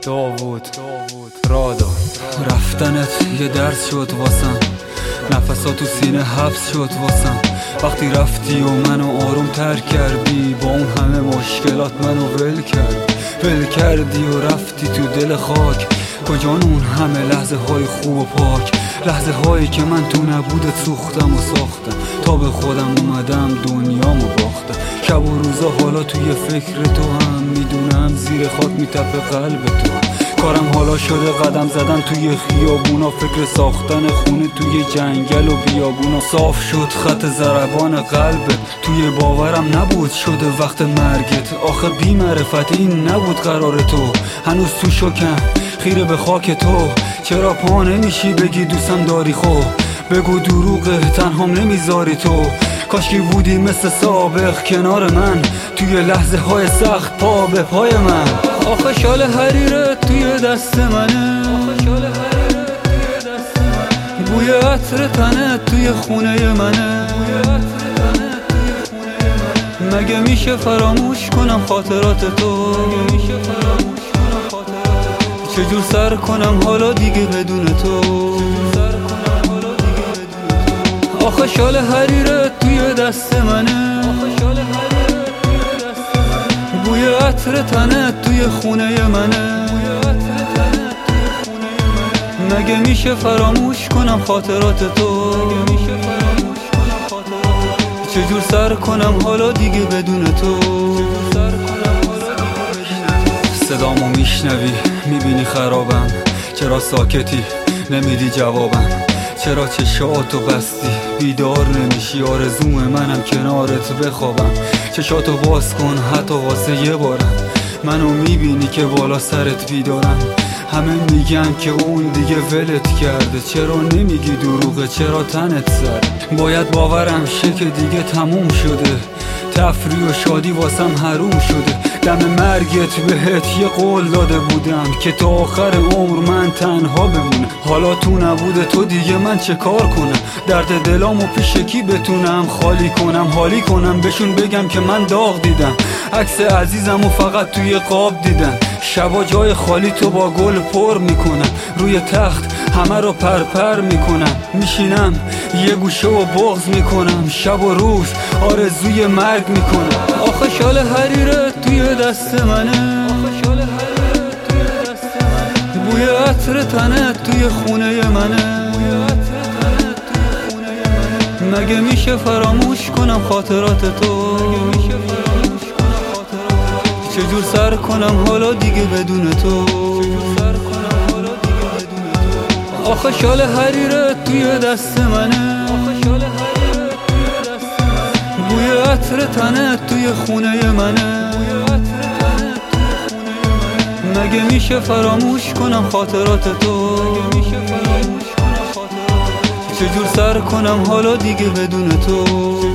داوود رادا. رفتنت یه درس شد واسم، نفسات تو سینه حبس شد واسم. وقتی رفتی و منو آروم تر کردی، با اون همه مشکلات منو ول کردی و رفتی تو دل خاک. کجان اون همه لحظه های خوب و پاک، لحظه هایی که من تو نبودت سوختم و ساختم، تا به خودم اومدم دنیامو باختم. شب و روزا حالا توی فکر تو هم، میدونم زیر خاک میتپه قلب تو هم. کارم حالا شده قدم زدن توی خیابونا، فکر ساختن خونه توی جنگل و بیابونا. صاف شد خط ضربان قلبت، توی باورم نبود شده وقت مرگت. آخه بی معرفت این نبود قرار تو، هنوز تو شکم خیره به خاک تو. چرا پا نمیشی بگی دوستم داری؟ خب بگو دروغه تنهام نمیذاری تو. کاشکی بودی مثل سابق کنار من، توی لحظه های سخت پا به پای من. آخه شال حریرت توی دست منه، بوی عطر تنت توی خونه منه. مگه میشه فراموش کنم خاطرات تو؟ چجور سر کنم حالا دیگه بدون تو؟ آخه شال حریرت توی دست منه، بوی عطر تنت توی خونه منه. مگه میشه فراموش کنم خاطرات تو؟ چجور سر کنم حالا دیگه بدون تو؟ صدامو میشنوی میبینی خرابم، چرا ساکتی نمیدی جوابم؟ چرا چشاتو بستی بیدار نمیشی؟ آرزوم منم کنارت بخوابم. چشاتو باز کن حتی واسه یه بارم، منو میبینی که بالا سرت بیدارم. همه میگن که اون دیگه ولت کرده، چرا نمیگی دروغه؟ چرا تنت سر؟ باید باورم شه که دیگه تموم شده، تفریح و شادی واسم حروم شده. دم مرگت بهت یه قول داده بودم که تا آخر عمر من تنها بمونه. حالا تو نبوده تو دیگه من چه کار کنم؟ درد دلامو پیش کی بتونم خالی کنم؟ حالی کنم بهشون بگم که من داغ دیدم، عکس عزیزمو فقط توی خواب دیدم. شبا جای خالی تو با گل پر میکنم، روی تخت همه رو پرپر میکنم. میشینم یه گوشه و بغض میکنم، شب و روز آرزوی مرگ میکنم. آخه شال حریرت توی دست منه، بوی عطر تنت توی خونه منه. مگه میشه فراموش کنم خاطرات تو؟ چجور سر کنم حالا دیگه بدون تو؟ آخه شال حریرت توی دست منه، بوی عطر تنت توی خونه منه. مگه میشه فراموش کنم خاطرات تو؟ چجور سر کنم حالا دیگه بدون تو؟